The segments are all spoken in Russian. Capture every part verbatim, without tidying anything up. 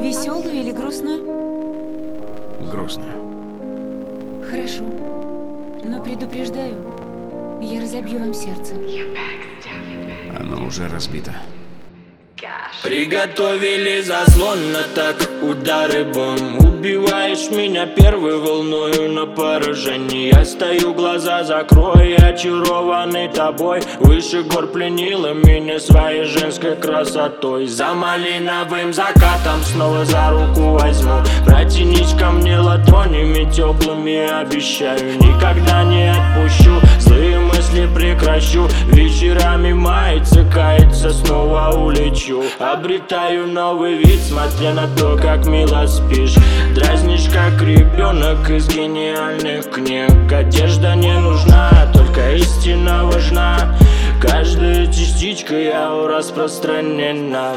Веселую или грустную? Грустную. Хорошо. Но предупреждаю, я разобью вам сердце. Оно уже разбито. Приготовили заслон, на так удары бомб. Убиваешь меня первой волною на поражение. Я стою, глаза закрой, очарованный тобой. Выше гор пленила меня своей женской красотой. За малиновым закатом снова за руку возьму. Протянись ко мне ладонями теплыми, обещаю, никогда не отпущу. Злые мысли прекращу, вечерами мается, кается, снова улечу. Обретаю новый вид, смотря на то, как мило спишь. Дразнишь, как ребенок из гениальных книг. Одежда не нужна, только истина важна. Каждая частичка яу распространена.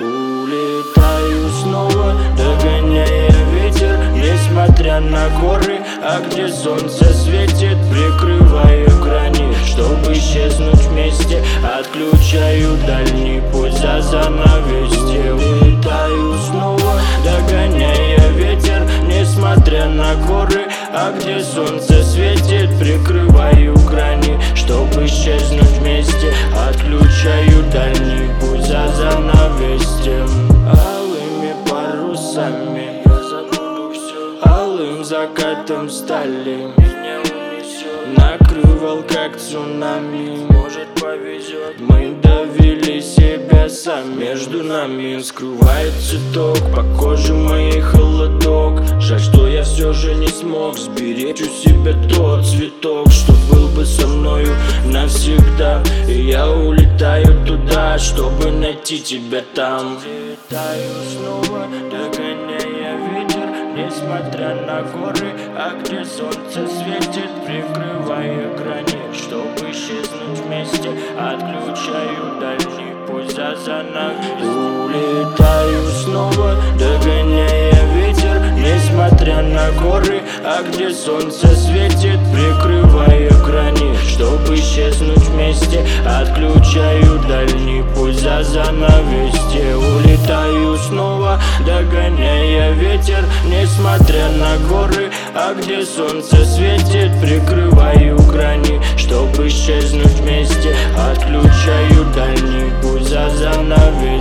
Улетаю снова, догоняя ветер, несмотря на горы, а где солнце светит, прикрываю грани, чтобы исчезнуть вместе. Отключаю дальний путь за занавесье. Улетаю снова, догоняя ветер, несмотря на горы, а где солнце светит, прикрываю грани, чтобы исчезнуть вместе. Отключаю дальний путь за занавесьем. Алыми парусами я забуду все, алым закатом стали меня унесет. Накрывал как цунами, может повезет. Мы довели себя сами, между нами скрывает цветок, по коже моей холодок. Жаль, что я все же не смог сберечь у себя тот цветок, что был бы со мною навсегда. И я улетаю туда, чтобы найти тебя там. Летаю снова, догоняя ветер, несмотря на горы, а где солнце светит, прикрывая грани, чтобы исчезнуть вместе. Отключаю дальний путь за занавес. Улетаю снова, догоняя ветер, несмотря на горы, а где солнце светит, прикрывая грани, чтобы исчезнуть вместе. Отключаю дальний путь за занавесье. Улетаю снова, догоняя ветер, несмотря на горы, а где солнце светит, прикрываю грани, чтобы исчезнуть вместе. Отключаю дальний путь за занавесье.